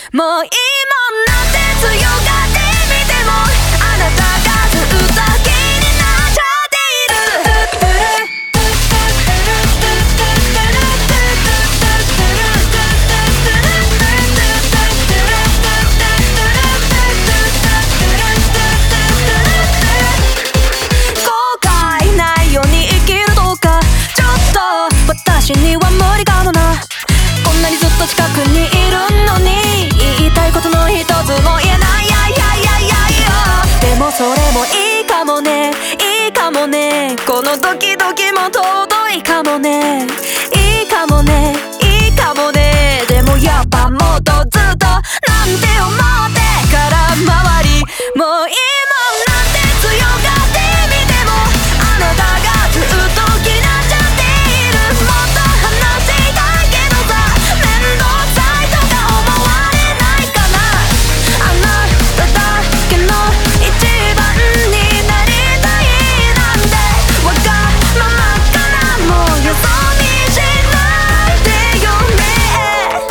もういいもんなんて強がってみてもあなたがずっと気になっちゃっている。後悔ないように生きるとかちょっと私には無理かもな。こんなにずっと近くにいるのに言いたいことの一つも言えない。でもそれもいいかもね、いいかもね。このドキドキも尊いかもね、いいかもね、いいかもね。でもやっぱもっとずっとなんて思ってから回り、もういいもんなんて強がってみてもあなたがずっと気になっちゃっている。もっと話したいけどさ、面倒くさいとか思われないかな。あなただけの一番になりたいなんてわがままかな。もうよそ見しないでよね。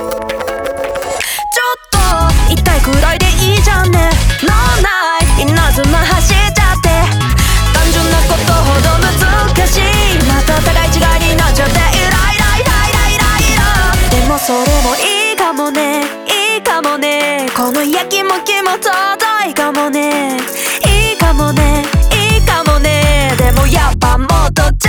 ちょっと痛いくらいでいいじゃんね。脳内稲妻走っちゃって単純なことほど難しい。また互い違いになっちゃってイライライライライライラ。でもそれもいいかもね、いいかもね。このやきもきも尊いかもね、いいかもね、いいかもね。でもやっぱもっと